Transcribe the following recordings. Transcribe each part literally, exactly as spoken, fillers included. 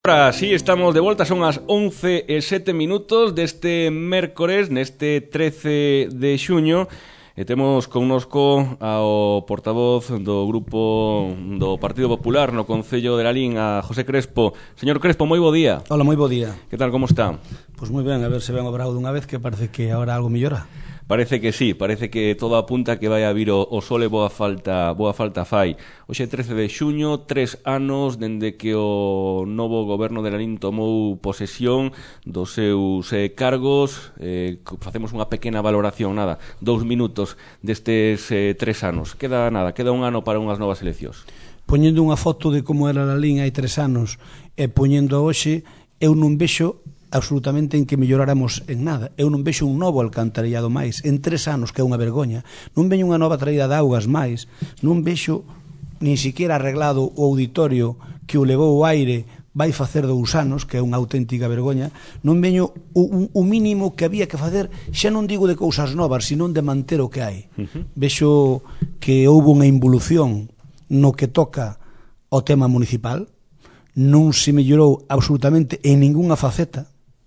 Ahora sí, estamos de volta, son as once e sete minutos deste mércores, neste trece de xuño, e temos connosco ao portavoz do grupo do Partido Popular no Concello de Lalín, a José Crespo. Señor Crespo, moi bo día. Hola, moi bo día. Que tal, como está? Pois moi ben, a ver se ven obrado dunha vez, que parece que agora algo mellora. Parece que sí, parece que todo apunta que vai a vir o, o sol e boa falta, boa falta fai. Hoxe trece de xuño, tres anos dende que o novo goberno de Lalín tomou posesión dos seus eh, cargos. Eh, facemos unha pequena valoración, nada, dous minutos destes eh, tres anos. Queda nada, queda un ano para unhas novas eleccións. Poñendo unha foto de como era Lalín hai tres anos e poñendo a hoxe, eu non vexo absolutamente en que melloráramos en nada. Eu non vexo un novo alcantarillado máis en tres anos, que é unha vergoña. Non veño unha nova traída de augas máis. Non vexo nin siquiera arreglado o auditorio que o levou o aire vai facer dous anos, que é unha auténtica vergoña. Non veño o, o mínimo que había que facer, xa non digo de cousas novas, sino de manter o que hai. Uh-huh. Vexo que houve unha involución no que toca o tema municipal. Non se mellorou absolutamente en ningunha faceta.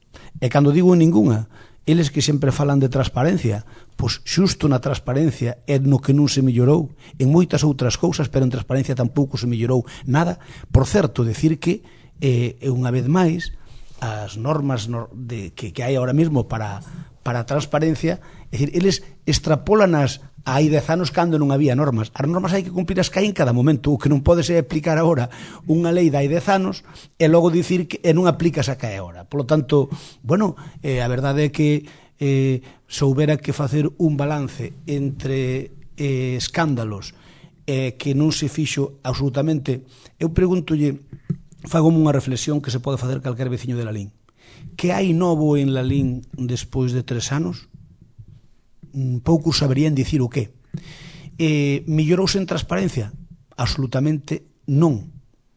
E cando digo en ningunha, eles que sempre falan de transparencia, pois xusto na transparencia é no que non se mellorou, en moitas outras cousas, pero en transparencia tampouco se mellorou nada. Por certo, decir que eh, unha vez máis as normas de, que, que hai ahora mesmo para, para a transparencia, é dicir, eles extrapólanas hai dez anos cando non había normas. As normas hai que cumplir as que hai en cada momento. O que non pode ser aplicar agora unha lei de hai dez anos e logo dicir que non aplicas a que hai agora. Por lo tanto, bueno, eh, a verdade é que eh, soubera que facer un balance entre eh, escándalos eh, que non se fixo absolutamente. Eu preguntolle, fago unha reflexión que se pode facer calquer veciño de Lalín. Que hai novo en Lalín despois de tres anos? Poucos saberían dicir o que. Eh, mellorouse en transparencia? Absolutamente non.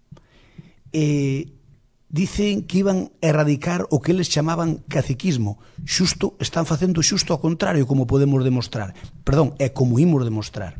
Eh, dicen que iban a erradicar o que eles chamaban caciquismo. Xusto, están facendo xusto ao contrario, como podemos demostrar. Perdón, é como imos demostrar.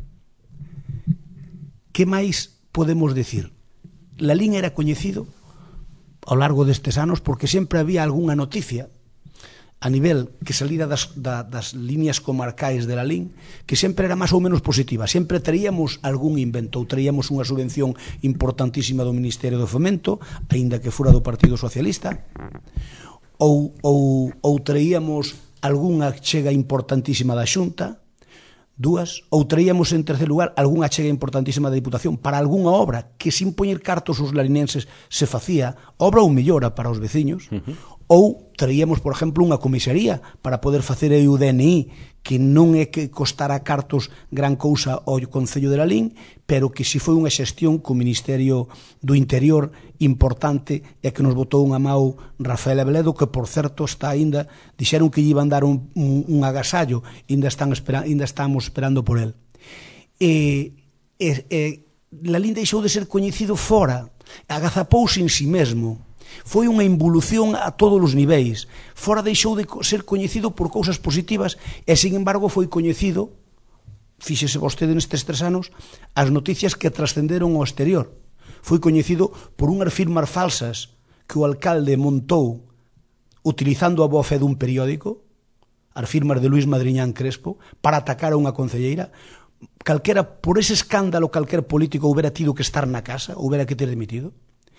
Que máis podemos dicir? Lalín era coñecido ao largo destes anos porque sempre había algunha noticia a nivel que salida das, da, das líneas comarcais de Lalín, que sempre era máis ou menos positiva. Sempre traíamos algún invento, ou traíamos unha subvención importantísima do Ministerio do Fomento, aínda que fora do Partido Socialista, ou, ou, ou traíamos algunha chega importantísima da Xunta, dúas, ou traíamos en terceiro lugar algunha chega importantísima da Diputación para algunha obra que sin poñer cartos os lalinenses se facía, obra ou mellora para os veciños, uh-huh. Ou traíamos, por exemplo, unha comisaría para poder facer aí o D N I, que non é que costara cartos gran cousa ao Concello de Lalín, pero que si foi unha xestión co Ministerio do Interior importante e que nos botou unha mau Rafael Abeledo, que por certo está aínda, dixeron que lle iban dar un, un, un agasallo, ainda, están espera, ainda estamos esperando por el. E, e, e Lalín deixou de ser coñecido fora, agazapouse en si mesmo. Foi unha involución a todos os niveis. Fora deixou de ser coñecido por cousas positivas e, sin embargo, foi coñecido, fíxese vostede nestes tres anos, as noticias que trascenderon ao exterior. Foi coñecido por unhas firmas falsas que o alcalde montou utilizando a boa fe dun periódico, as firmas de Luís Madriñán Crespo, para atacar a unha concelleira. Calquera, por ese escándalo, calquer político houbera tido que estar na casa, houbera que ter dimitido.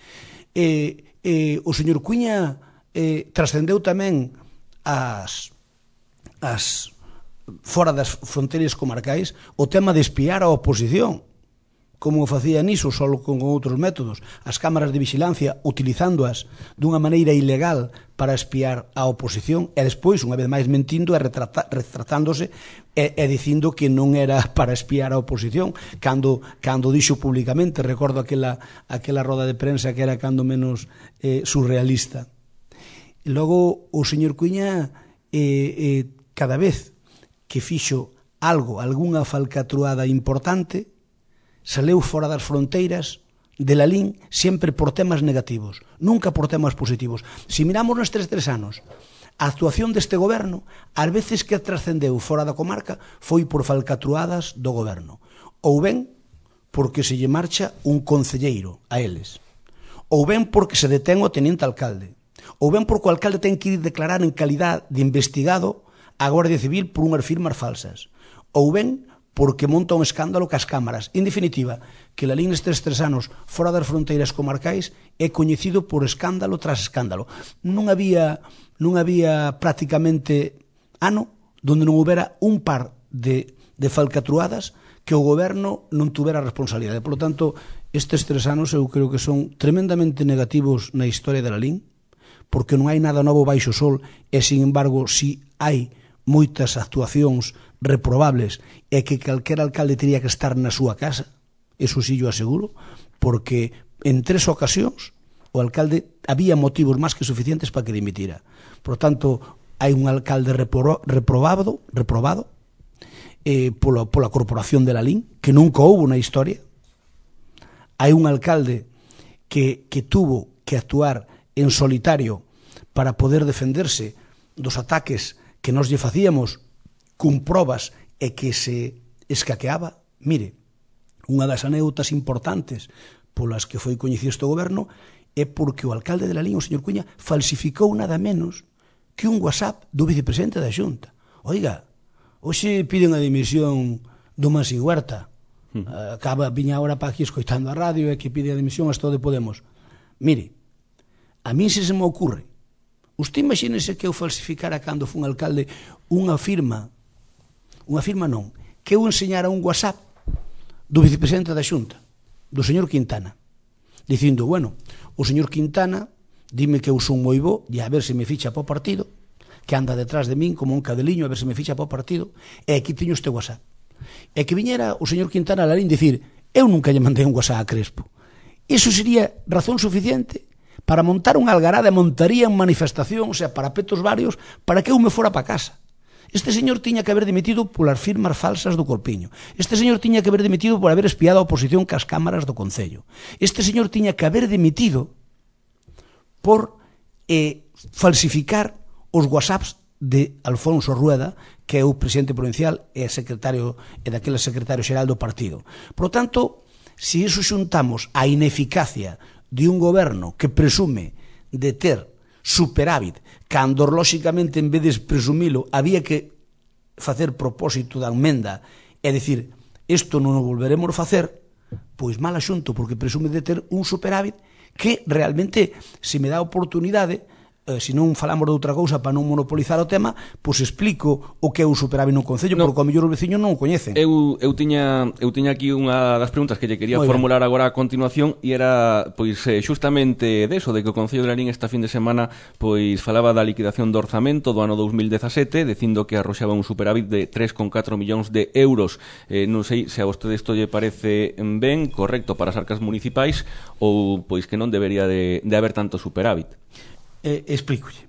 E Eh, o señor Cuíña eh, trascendeu tamén as, as fora das fronteiras comarcais o tema de espiar a oposición, como facía niso, só con outros métodos, as cámaras de vigilancia utilizándoas dunha maneira ilegal para espiar a oposición e despois, unha vez máis mentindo e retrata, retratándose e, e dicindo que non era para espiar a oposición cando, cando dixo públicamente. Recordo aquela, aquela roda de prensa que era cando menos eh, surrealista. E logo o señor Cuíña eh, eh, cada vez que fixo algo, algunha falcatruada importante, saleu fora das fronteiras de Lalín sempre por temas negativos, nunca por temas positivos. Se miramos nestes tres anos, a actuación deste goberno, ás veces que trascendeu fora da comarca, foi por falcatruadas do goberno. Ou ben, porque se lle marcha un concelleiro a eles. ou ben porque se detén o teniente alcalde, ou ben porque o alcalde ten que ir declarar en calidad de investigado a Guardia Civil por unhas firmas falsas, ou ben porque monta un escándalo cas cámaras. En definitiva, que Lalín nestes tres anos fora das fronteiras comarcais é coñecido por escándalo tras escándalo. Non había, non había prácticamente ano donde non houbera un par de, de falcatruadas que o goberno non tuvera responsabilidade. Por lo tanto, estes tres anos eu creo que son tremendamente negativos na historia de Lalín, porque non hai nada novo baixo o sol, e, sin embargo, si hai moitas actuacións reprobables e que calquera alcalde teria que estar na súa casa, eso sí yo aseguro, porque en tres ocasións o alcalde había motivos máis que suficientes para que dimitira. Por tanto, hai un alcalde repro, reprobado, reprobado eh, pola, pola corporación de Lalín, que nunca houve na historia. Hai un alcalde que, que tuvo que actuar en solitario para poder defenderse dos ataques que nos lle facíamos cun probas e que se escaqueaba. Mire, unha das anécdotas importantes polas que foi coñecido este goberno é porque o alcalde de Lalín, o señor Cuña, falsificou nada menos que un WhatsApp do vicepresidente da Xunta. Oiga, hoxe piden a dimisión do Mansi Huerta. Acaba, viña ahora para aquí escoitando a radio e que pide a dimisión hasta onde Podemos. Mire, a mí se se me ocurre, usted imagínese que eu falsificara cando fun alcalde unha firma, unha firma non, que eu enseñara un WhatsApp do vicepresidente da Xunta, do señor Quintana, dicindo, bueno, o señor Quintana dime que eu son moi bo e a ver se me ficha para o partido, que anda detrás de min como un cadeliño a ver se me ficha para o partido, e aquí teño este WhatsApp. E que viñera o señor Quintana a Lalín dicir, eu nunca lle mandei un WhatsApp a Crespo. Iso sería razón suficiente para montar unha algarada, montaría unha manifestación, o sea, parapetos varios, para que eu me fora para casa. Este señor tiña que haber dimitido polas firmas falsas do Corpiño. Este señor tiña que haber dimitido por haber espiado a oposición cas cámaras do Concello. Este señor tiña que haber dimitido por eh, falsificar os WhatsApps de Alfonso Rueda, que é o presidente provincial e secretario e daquele secretario xeral do partido. Por lo tanto, se iso xuntamos a ineficacia de un goberno que presume de ter superávit, cando lóxicamente en vez de presumilo había que facer propósito da emenda e dicir, isto non o volveremos a facer, pois mal asunto, porque presume de ter un superávit que realmente, se me dá oportunidade, eh, se non falamos de outra cousa para non monopolizar o tema, pois explico o que é o superávit no Concello, no, porque ao mellor os veciños non o coñecen. Eu, eu, tiña, eu tiña aquí unha das preguntas que lle quería Muy formular ben. agora a continuación, e era pois xustamente deso, de que o Concello de Lalín esta fin de semana pois falaba da liquidación do orzamento do ano dous mil dezasete, dicindo que arroxaba un superávit de tres coma catro millóns de euros. Eh, non sei se a vostede isto lle parece ben, correcto para as arcas municipais, ou pois que non debería de, de haber tanto superávit. Eh, explícolle.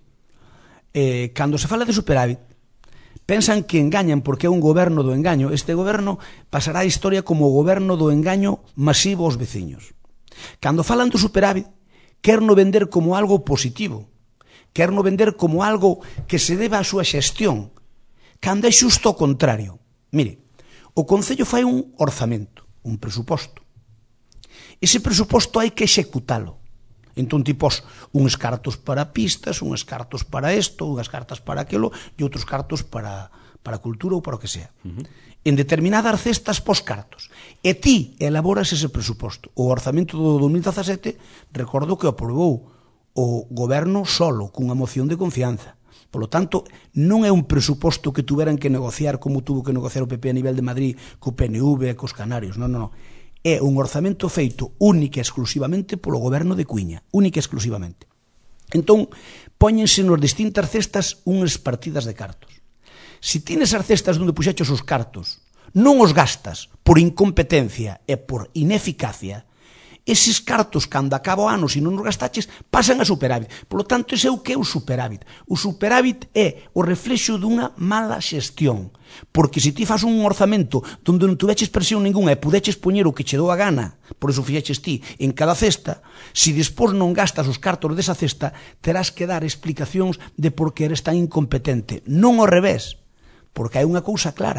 Eh, cando se fala de superávit, pensan que engañan porque é un goberno do engaño. Este goberno pasará a historia como o goberno do engaño masivo aos veciños. Cando falan do superávit, querno vender como algo positivo, querno vender como algo que se deba á súa xestión, cando é xusto o contrario. Mire, o Concello fai un orzamento, un presuposto. Ese presuposto hai que executalo. Entón ti pos uns cartos para pistas, uns cartos para isto, unhas cartas para aquilo e outros cartos para, para cultura ou para o que sea. Uh-huh. En determinadas cestas pos cartos. E ti elaboras ese presuposto. O orzamento do dos mil dezasete, recordo que aprobou o goberno solo, cunha moción de confianza. Por lo tanto, non é un presuposto que tuveran que negociar como tuvo que negociar o P P a nivel de Madrid co P N V e cos canarios. Non, non, non. É un orzamento feito única e exclusivamente polo goberno de Cuíña, única e exclusivamente. Entón, póñense nos distintas cestas unhas partidas de cartos. Se tienes as cestas onde puxeches os cartos, non os gastas por incompetencia e por ineficacia, eses cartos, cando acaba o ano, se non os gastaches, pasan a superávit. Por lo tanto, ese é o que é o superávit. O superávit é o reflexo dunha mala xestión. Porque se ti faz un orzamento onde non tuveches presión ninguna e pudeches poñer o que che dou a gana, por iso fixeches ti en cada cesta, se despois non gastas os cartos desa cesta, terás que dar explicacións de por que eres tan incompetente. Non ao revés, porque hai unha cousa clara.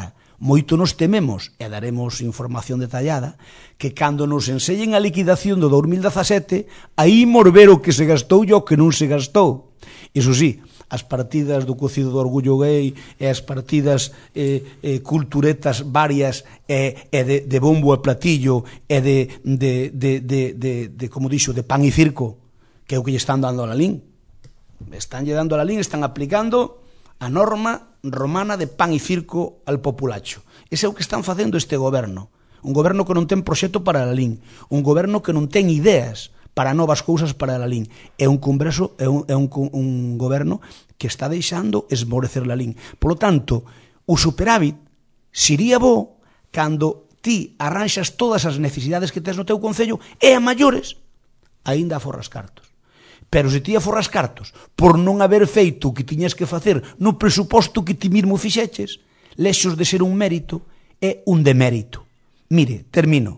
Moito nos tememos, e daremos información detallada, que cando nos enseñen a liquidación do dos mil dezasete, aí morver o que se gastou e o que non se gastou. Iso sí, as partidas do cocido do orgullo gay e as partidas eh, eh, culturetas varias e, e de, de bombo e platillo e de, de, de, de, de, de, como dixo, de pan e circo, que é o que lle están dando a la L I N. Están lle dando a la L I N, están aplicando a norma romana de pan e circo al populacho. Ese é o que están facendo este goberno. Un goberno que non ten proxecto para a L I N. Un goberno que non ten ideas para novas cousas para a L I N. É un congreso, é un, é un, un goberno que está deixando esmorecer a L I N. Por lo tanto, o superávit sería bo cando ti arranxas todas as necesidades que tes no teu concello e a maiores aínda aforras cartos. Pero se ti aforras cartos por non haber feito o que tiñas que facer no presuposto que ti mesmo fixeches, lexos de ser un mérito, é un demérito. Mire, termino,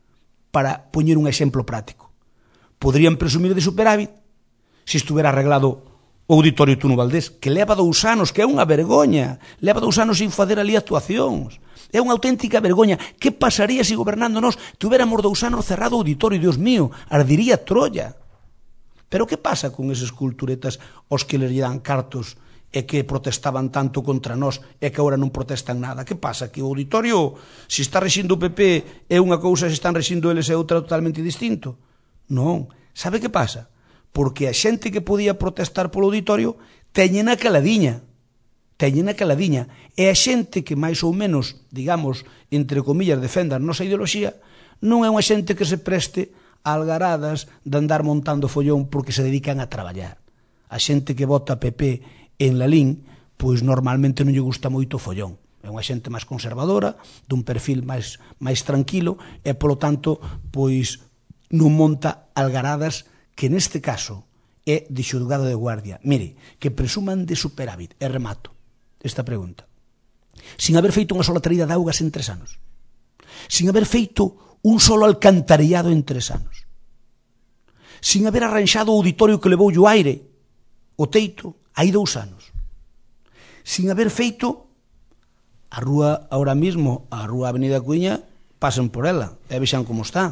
para poñer un exemplo práctico. Poderían presumir de superávit se estuvera arreglado o Auditorio Túnel Valdés, que leva dous anos, que é unha vergoña, leva dous anos sin facer ali actuacións. É unha auténtica vergoña. Que pasaría se gobernando nós tuviéramos dous anos cerrado o auditorio? Dios mío, ardiría Troya. Pero que pasa con eses culturetas os que les dan cartos e que protestaban tanto contra nós e que agora non protestan nada? Que pasa? Que o auditorio, se está rexindo o P P, é unha cousa, se están rexindo eles é outra totalmente distinto? Non. Sabe que pasa? Porque a xente que podía protestar polo auditorio teñen a caladiña. Teñen a caladiña. E a xente que máis ou menos, digamos, entre comillas, defenda a nosa ideoloxía, non é unha xente que se preste algaradas de andar montando follón porque se dedican a traballar. A xente que vota P P en la L I N, pois normalmente non lle gusta moito o follón. É unha xente máis conservadora, dun perfil máis máis tranquilo e, polo tanto, pois non monta algaradas que neste caso é de xulgado de guardia. Mire, que presuman de superávit. E remato esta pregunta. Sin haber feito unha sola traída de augas en tres anos. Sin haber feito un solo alcantarillado en tres anos. Sin haber arranxado o auditorio que levou o aire, o teito, hai dous anos. Sin haber feito a rúa, ahora mismo, a rúa Avenida Cuiña, pasen por ela, e vexan como está.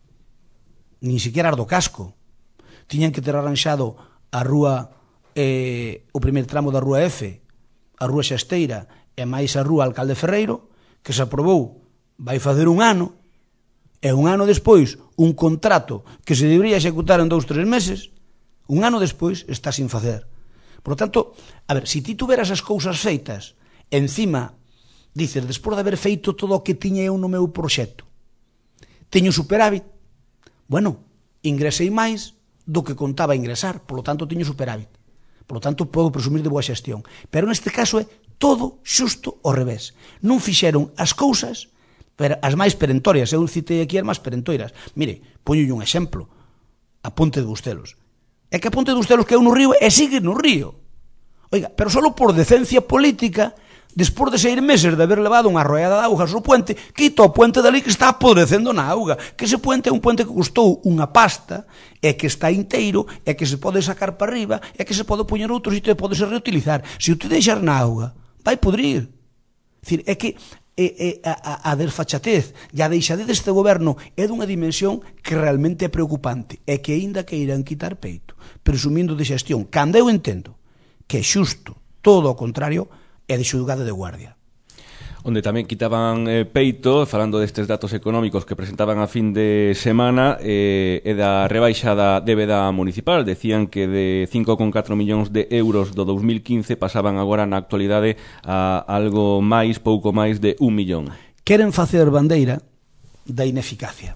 Nin siquiera as do casco. Tiñan que ter arranxado a rúa, eh, o primer tramo da rúa F, a rúa Xasteira, e máis a rúa Alcalde Ferreiro, que se aprobou, vai facer un ano, e un ano despois, un contrato que se debería executar en dous, tres meses, un ano despois está sin facer. Por lo tanto, a ver, se ti tuveras as cousas feitas, encima, dices, despois de haber feito todo o que tiña eu no meu proxecto, teño superávit, bueno, ingresei máis do que contaba ingresar, por lo tanto, teño superávit. Por lo tanto, podo presumir de boa xestión. Pero neste caso é todo xusto ao revés. Non fixeron as cousas, pero as máis perentorias. Eu citei aquí as máis perentoiras. Mire, poñolle un exemplo. A Ponte de Bustelos. É que a Ponte de Bustelos que é no río e sigue no río. Oiga, pero só por decencia política, despois de seis meses de haber levado unha arrollada de augas ao puente, quita o puente dali que está apodrecendo na auga. Que ese puente é un puente que custou unha pasta, e que está inteiro, e que se pode sacar para arriba, e que se pode poñer outro sitio e pode se reutilizar. Se o te deixar na auga, vai podrir. É que é, é, a, a desfachatez e a deixadez deste goberno é dunha dimensión que realmente é preocupante, e que aínda que irán quitar peito, presumindo de xestión, cando eu entendo que é xusto todo o contrario, é de xulgado de guardia. Onde tamén quitaban eh, peito, falando destes datos económicos que presentaban a fin de semana, eh, e da rebaixa da débeda municipal. Decían que de cinco coma catro millóns de euros do dos mil quince pasaban agora na actualidade a algo máis, pouco máis de un millón. Queren facer bandeira da ineficacia.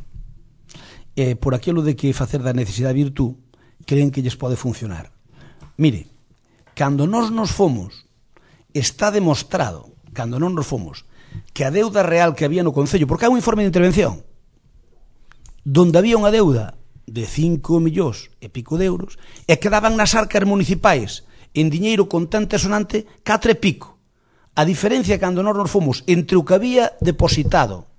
E por aquilo de que facer da necesidade virtud, creen que lles pode funcionar. Mire, cando nós nos fomos, está demostrado, cando non nos fomos, que a deuda real que había no Concello, porque hai un informe de intervención, donde había unha deuda de cinco millóns e pico de euros, e quedaban nas arcas municipais en diñeiro contante e sonante catro e pico. A diferencia cando nós nos fomos entre o que había depositado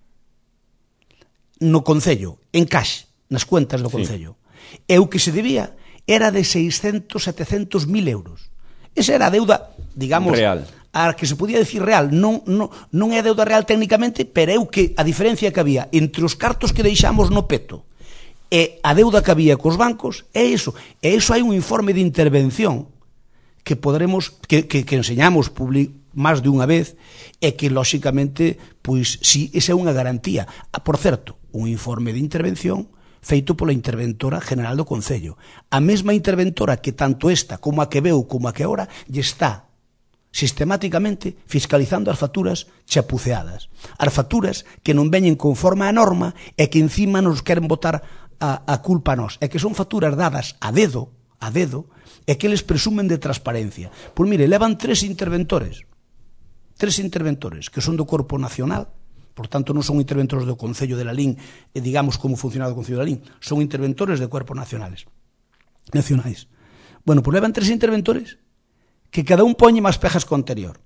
no Concello, en cash, nas cuentas do Concello, sí, e o que se debía era de seiscentos, setecentos mil euros. Esa era a deuda, digamos, real. a que se podía decir real, non, non, non é deuda real técnicamente, pero é o que a diferencia que había entre os cartos que deixamos no peto e a deuda que había cos bancos, é iso. E iso hai un informe de intervención que podremos, que, que, que enseñamos public, máis de unha vez, e que, lóxicamente, pois, si, esa é unha garantía. Por certo, un informe de intervención feito pola interventora general do Concello. A mesma interventora que tanto esta como a que veu como a que ahora lle está sistemáticamente fiscalizando as facturas chapuceadas. As facturas que non veñen conforme a norma e que encima nos queren botar a, a culpa a nós. E que son facturas dadas a dedo, a dedo, e que eles presumen de transparencia. Pois mire, levan tres interventores, tres interventores que son do Corpo Nacional. Por tanto, non son interventores do Concello de Lalín, e digamos como funciona o Concello de Lalín, son interventores de cuerpos nacionales. Nacionais. Bueno, pois levan tres interventores que cada un poñe máis pejas co anterior.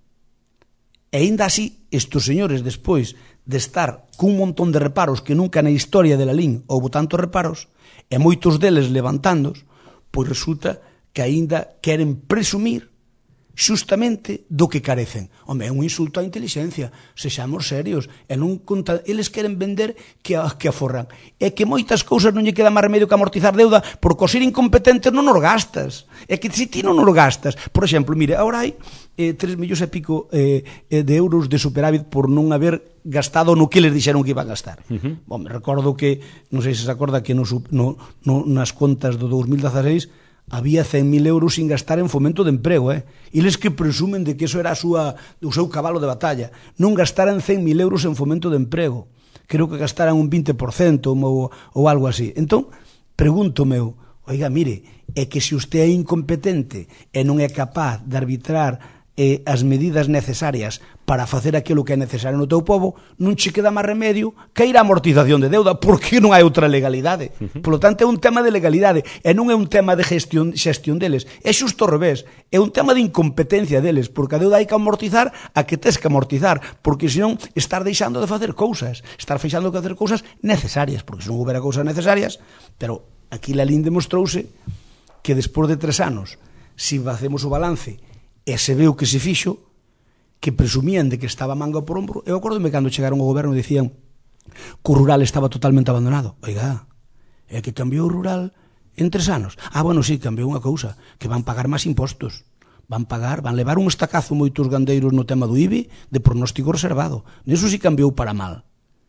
E ainda así, estes señores, despois de estar cun montón de reparos que nunca na historia de Lalín houbo tantos reparos, e moitos deles levantándos, pois resulta que aínda queren presumir xustamente do que carecen. Home, é un insulto á inteligencia, sexamos serios, e non conta, eles queren vender que, que aforran. É que moitas cousas non lle queda máis remedio que amortizar deuda, porque ao ser incompetentes non os gastas. É que se ti non os gastas, por exemplo, mire, agora hai eh, tres millóns e pico eh, de euros de superávit por non haber gastado no que les dixeron que iban a gastar. Uh-huh. Bom, me recordo que, non sei se se acorda que no, no, no, nas contas do dos mil dezaseis había cen mil euros sin gastar en fomento de emprego, eh? E eles que presumen de que eso era a súa, o seu cabalo de batalla. Non gastaran cen mil euros en fomento de emprego. Creo que gastaran un vinte por cento ou, ou algo así. Entón, pregunto meu, oiga, mire, é que se usted é incompetente e non é capaz de arbitrar eh, as medidas necesarias para facer aquilo que é necesario no teu povo, non che queda máis remedio que ir á amortización de deuda, porque non hai outra legalidade. Uh-huh. Por lo tanto, é un tema de legalidade, e non é un tema de gestión, xestión deles. É xusto ao revés, é un tema de incompetencia deles, porque a deuda hai que amortizar a que tes que amortizar, porque senón estar deixando de facer cousas, estar feixando de facer cousas necesarias, porque se non houbera cousas necesarias, pero aquí Lalín demostrouse que despois de tres anos, se facemos o balance e se veu que se fixo, que presumían de que estaba manga por ombro. Eu acordome cando chegaron ao goberno e dicían que o rural estaba totalmente abandonado. Oiga, é que cambiou o rural en tres anos. Ah, bueno, sí, cambiou unha cousa, que van pagar máis impostos. Van pagar, van levar un estacazo moitos gandeiros no tema do I B I de pronóstico reservado. Neso sí cambiou para mal.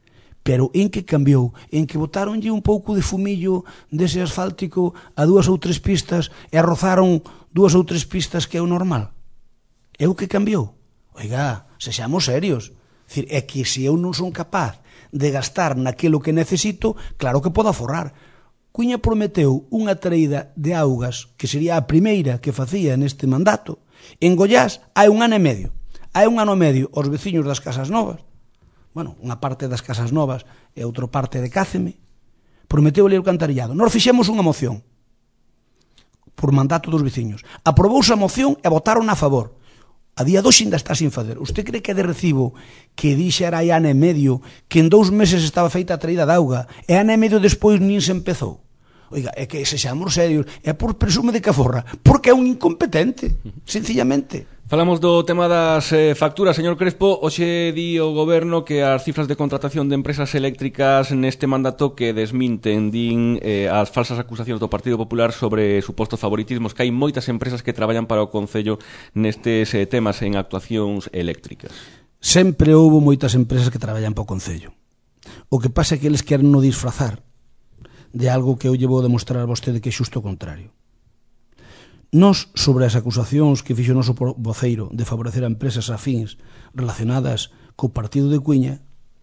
Pero en que cambiou? En que botaronlle un pouco de fumillo dese asfáltico a dúas ou tres pistas e rozaron dúas ou tres pistas que é o normal. É o que cambiou. Oiga, sexamos serios. Dicir, é que se eu non son capaz de gastar naquilo que necesito, claro que podo aforrar. Cuña prometeu unha traída de augas, que sería a primeira que facía neste mandato, en Goiás hai un ano e medio. Hai un ano e medio os veciños das Casas Novas, bueno, unha parte das Casas Novas e outra parte de Cáceme, prometeu ler o cantarillado. Nós fixemos unha moción por mandato dos veciños. Aprobouse a moción e votaron a favor. A día doxe ainda está sin fazer. Usted cree que é de recibo que dixera hai ano e medio que en dous meses estaba feita a traída de auga e ano e medio despois nin se empezou? Oiga, é que se xamos serios, é por presume de que aforra, porque é un incompetente, sencillamente. Falamos do tema das eh, facturas, señor Crespo. Hoxe di o goberno que as cifras de contratación de empresas eléctricas neste mandato que desminten, din eh, as falsas acusacións do Partido Popular sobre supostos favoritismos, que hai moitas empresas que traballan para o Concello nestes eh, temas en actuacións eléctricas. Sempre houbo moitas empresas que traballan para o Concello. O que pasa é que eles queren no disfrazar de algo que eu llevo a demostrar a vostede que é xusto o contrario. Nos, sobre as acusacións que fixo o noso voceiro de favorecer a empresas afíns relacionadas co partido de Cuiña,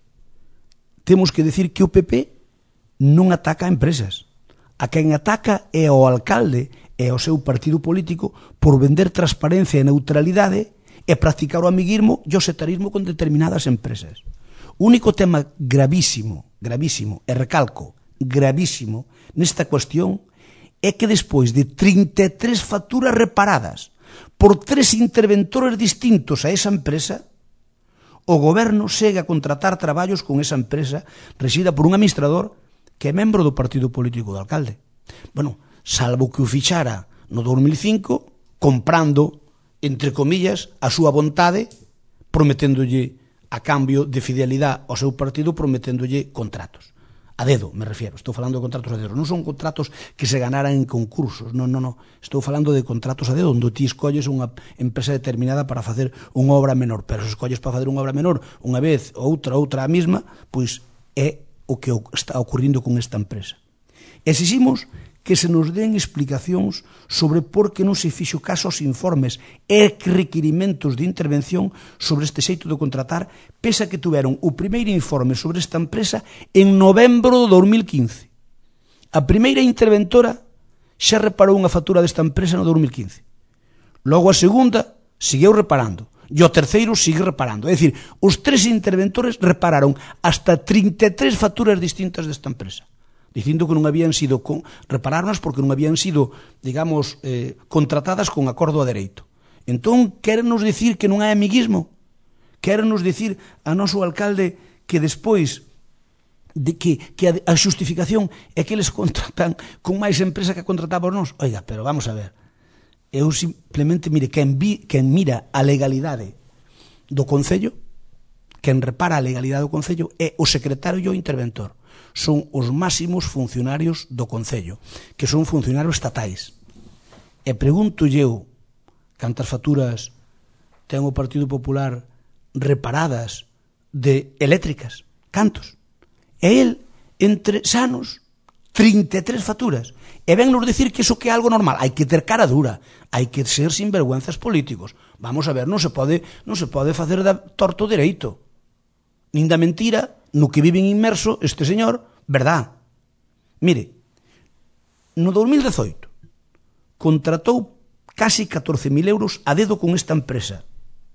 temos que decir que o P P non ataca a empresas. A quen ataca é ao alcalde e ao seu partido político por vender transparencia e neutralidade e practicar o amiguismo e o setarismo con determinadas empresas. O único tema gravísimo, gravísimo, e recalco, gravísimo, nesta cuestión é que despois de trinta e tres facturas reparadas por tres interventores distintos a esa empresa, o goberno segue a contratar traballos con esa empresa resida por un administrador que é membro do partido político do alcalde. Bueno, salvo que o fichara no dos mil cinco comprando entre comillas, a súa vontade, prometéndolle a cambio de fidelidade ao seu partido, prometéndolle contratos. A dedo, me refiero. Estou falando de contratos a dedo. Non son contratos que se ganaran en concursos. Non, non, non. Estou falando de contratos a dedo onde ti escolles unha empresa determinada para facer unha obra menor. Pero se escolles para facer unha obra menor unha vez, outra, outra a mesma, pois é o que está ocurrindo con esta empresa. Exiximos que se nos den explicacións sobre por que non se fixo caso aos informes e requirimentos de intervención sobre este xeito de contratar, pese a que tuveron o primeiro informe sobre esta empresa en novembro do dos mil quince. A primeira interventora xa reparou unha factura desta empresa no dos mil quince. Logo a segunda seguiu reparando. E o terceiro sigue reparando. É dicir, os tres interventores repararon hasta trinta e tres facturas distintas desta empresa, dicindo que non habían sido con, repararnos porque non habían sido, digamos, eh, contratadas con acordo a dereito. Entón, quérenos dicir que non hai amiguismo? Quérenos dicir a noso alcalde que despois de que, que a, a xustificación é que eles contratan con máis empresa que contratamos nós? Oiga, pero vamos a ver. Eu simplemente, mire, quen, vi, quen mira a legalidade do Concello, quen repara a legalidade do Concello é o secretario e o interventor. Son os máximos funcionarios do Concello, que son funcionarios estatais. E pregunto eu, cantas facturas ten o Partido Popular reparadas de eléctricas? Cantos? E el, entre sanos, trinta e tres facturas. E ven nos dicir que iso que é algo normal. Hai que ter cara dura, hai que ser sinvergüenzas políticos. Vamos a ver, non se pode, non se pode facer da torto dereito, nin da mentira, no que viven inmerso este señor, verdad? Mire, no dos mil dezoito contratou casi catorce mil euros a dedo con esta empresa,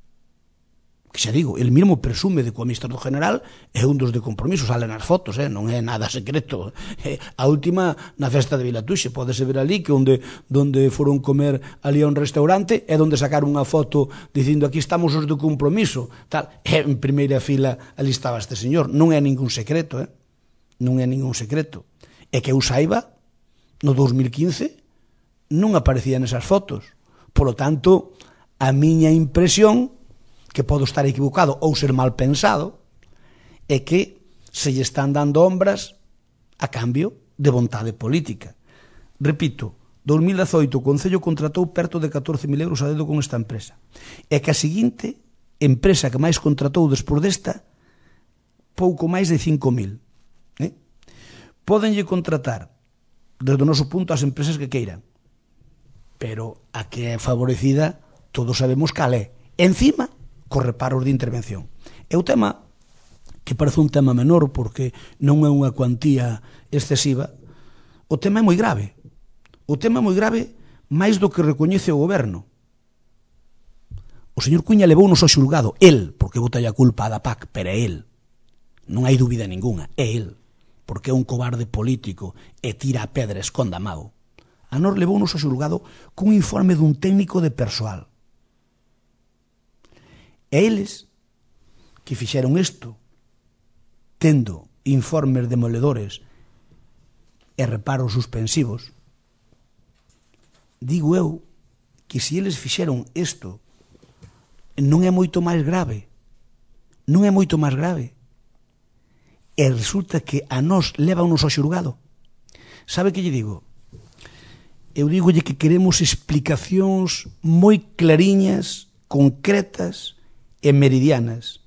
que xa digo, el mismo presume de que o administrador general é un dos de compromiso, salen as fotos, eh? Non é nada secreto. Eh, a última na festa de Vilatuxe, podese ver ali que onde, donde foron comer ali a un restaurante é onde sacaron unha foto dicindo aquí estamos os de compromiso, tal. E en primeira fila ali estaba este señor. Non é ningún secreto, eh? Non é ningún secreto. É que eu saiba, no dos mil quince non aparecían esas fotos. Por lo tanto, a miña impresión, que podo estar equivocado ou ser mal pensado, é que se lle están dando ombras a cambio de vontade política. Repito, dos mil dezoito o Concello contratou perto de catorce mil euros a dedo con esta empresa. E que a seguinte empresa que máis contratou despois desta, pouco máis de cinco mil. Eh? Pódenlle contratar, desde o noso punto, as empresas que queiran, pero a que é favorecida todos sabemos cal é. Encima, cos reparos de intervención. É o tema que parece un tema menor porque non é unha cuantía excesiva. O tema é moi grave. O tema é moi grave máis do que recoñece o goberno. O señor Cuña levounos ao xulgado, el, porque bota a culpa a da P A C, pero é el. Non hai dúbida ninguna, é el, porque é un cobarde político e tira a pedra, esconda a mau. A nós levounos ao xulgado cun informe dun técnico de persoal. E eles que fixeron isto tendo informes demoledores e reparos suspensivos, digo eu que se eles fixeron isto non é moito máis grave, non é moito máis grave, e resulta que a nós lévanos ao xulgado. Sabe que lle digo? Eu digolle que queremos explicacións moi clariñas, concretas e meridianas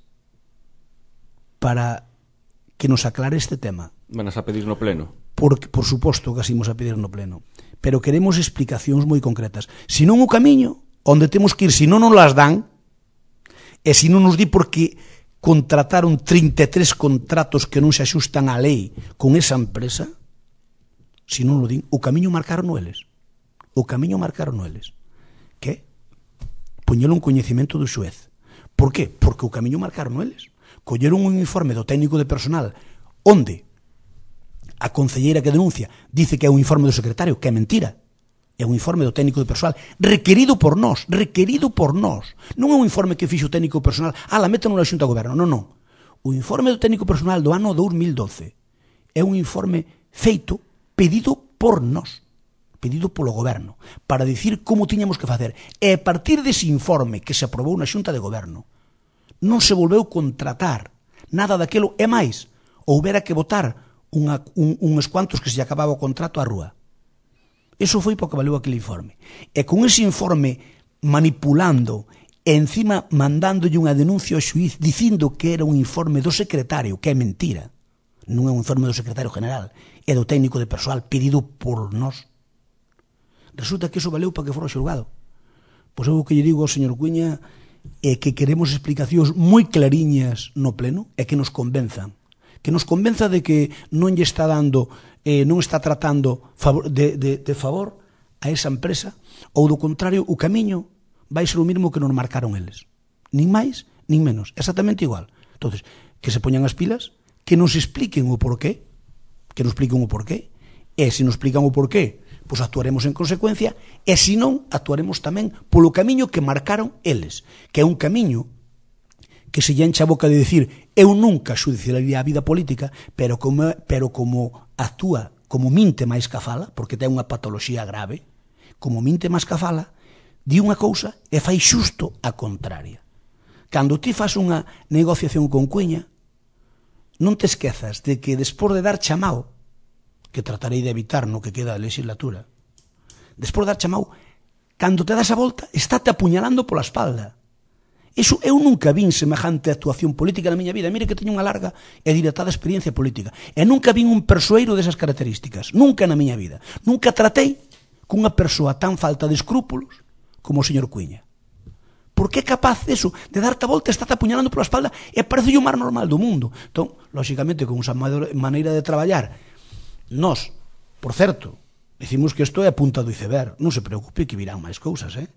para que nos aclare este tema. Vanas a pedir no pleno? Por, por suposto que así imos a pedir no pleno. Pero queremos explicacións moi concretas. Se non o camiño, onde temos que ir, se non nos las dan, e se non nos di porque contrataron trinta e tres contratos que non se axustan á lei con esa empresa, se non o din, o camiño marcaron eles. O camiño marcaron eles. Que? Poñelo en coñecimento do xuez. Por que? Porque o camiño marcaron eles. Colleron un informe do técnico de personal onde a concelleira que denuncia dice que é un informe do secretario, que é mentira. É un informe do técnico de personal requerido por nós, requerido por nós. Non é un informe que fixo o técnico de personal, ah, la metan na Xunta de Goberno, non, non. O informe do técnico de personal do ano dos mil doce é un informe feito, pedido por nós. pedido polo goberno, para dicir como tiñamos que facer. E a partir dese informe que se aprobou na Xunta de Goberno, non se volveu contratar nada daquelo, e máis, houbera que botar unha, un, uns cuantos que se acababa o contrato á rúa. Eso foi porque valeu aquele informe. E con ese informe manipulando e encima mandándolle unha denuncia ao xuiz dicindo que era un informe do secretario, que é mentira. Non é un informe do secretario general, é do técnico de persoal pedido por nós. Resulta que eso valeu para que fora xulgado. Pois eu o que lle digo ao señor Cuíña é que queremos explicacións moi clariñas no pleno e que nos convenzan. Que nos convenza de que non lle está dando, eh, non está tratando de, de, de favor a esa empresa, ou do contrario, o camiño vai ser o mesmo que nos marcaron eles. Nin máis, nin menos. Exactamente igual. Entonces, que se poñan as pilas, que nos expliquen o porqué, que nos expliquen o porqué, e se nos explican o porqué, pois actuaremos en consecuencia, e se non, actuaremos tamén polo camiño que marcaron eles, que é un camiño que se lle encha a boca de dicir eu nunca xudicializaría a vida política, pero como, pero como actúa, como minte máis que a fala, porque ten unha patoloxía grave, como minte máis que a fala, di unha cousa e fai xusto a contraria. Cando ti fas unha negociación con Cuíña, non te esquezas de que despois de dar chamao, que tratarei de evitar no que queda da legislatura, despois de dar chamao, cando te das a volta, estáte apuñalando pola espalda. Eso, eu nunca vin semejante actuación política na miña vida. Mire que teño unha larga e dilatada experiencia política. E nunca vin un persoeiro desas características. Nunca na miña vida. Nunca tratei cunha persoa tan falta de escrúpulos como o señor Cuíña. Por que é capaz deso, de darte a volta, estate apuñalando pola espalda e parece o máis normal do mundo? Entón, lóxicamente, con esa maneira de traballar, nós, por certo, decimos que isto é a punta do iceberg. Non se preocupe que virán máis cousas, eh?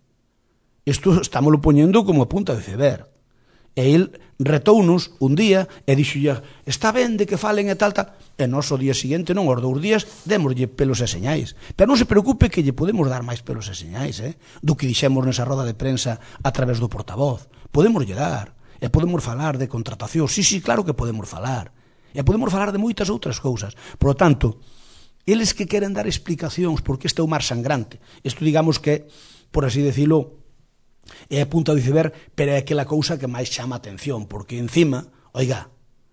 Isto estámoslo poñendo como a punta do iceberg. E el retounos un día e dixolle, está ben de que falen e tal, tal. E nós o día seguinte, non, os dous días, démoslle pelos e señais. Pero non se preocupe que lle podemos dar máis pelos e señais, eh? Do que dixemos nesa roda de prensa a través do portavoz. Podemos lle dar. E podemos falar de contratación. Sí, sí, claro que podemos falar. E podemos falar de moitas outras cousas. Por lo tanto, eles que queren dar explicacións porque este é o mar sangrante. Isto digamos que, por así decirlo, é a punta do iceberg, pero é aquela cousa que máis chama a atención, porque encima, oiga,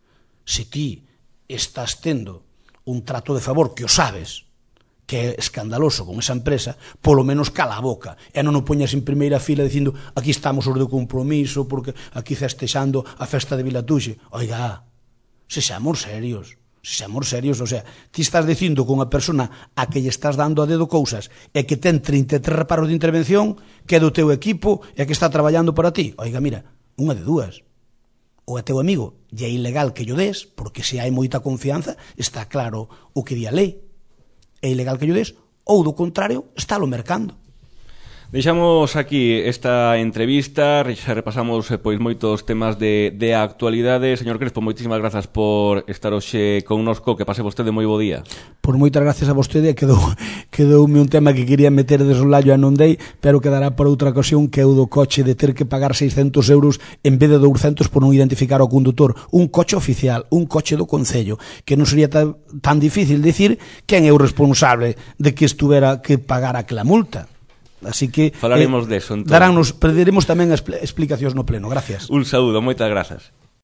se ti estás tendo un trato de favor que o sabes que é escandaloso con esa empresa, polo menos cala a boca e non o poñas en primeira fila dicindo aquí estamos os de compromiso porque aquí festexando a festa de Vilatuxe. Oiga, se xamos serios, se xamos serios, o sea, ti estás dicindo con a persona a que lle estás dando a dedo cousas e que ten trinta e tres reparos de intervención, que é do teu equipo e que está traballando para ti. Oiga, mira, unha de dúas. Ou é teu amigo e é ilegal que llo des, porque se hai moita confianza, está claro o que di a lei. É ilegal que llo des, ou do contrario, está lo mercando. Deixamos aquí esta entrevista, xa repasamos pois moitos temas de, de actualidade. Señor Crespo, moitísimas grazas por estar hoxe connosco, que pase vostede moi bo día. Por moitas gracias a vostede, quedou, quedoume un tema que quería meter de solallo a non dei, pero quedará para outra ocasión, que é o do coche de ter que pagar seiscentos euros en vez de douscentos por non identificar ao condutor. Un coche oficial, un coche do Concello, que non sería tan, tan difícil decir quen é o responsable de que estuvera que pagar aquela multa. Así que falaremos eh, deso, entón. Darános, perderemos tamén as explicacións no pleno. Gracias. Un saúdo, moitas grazas.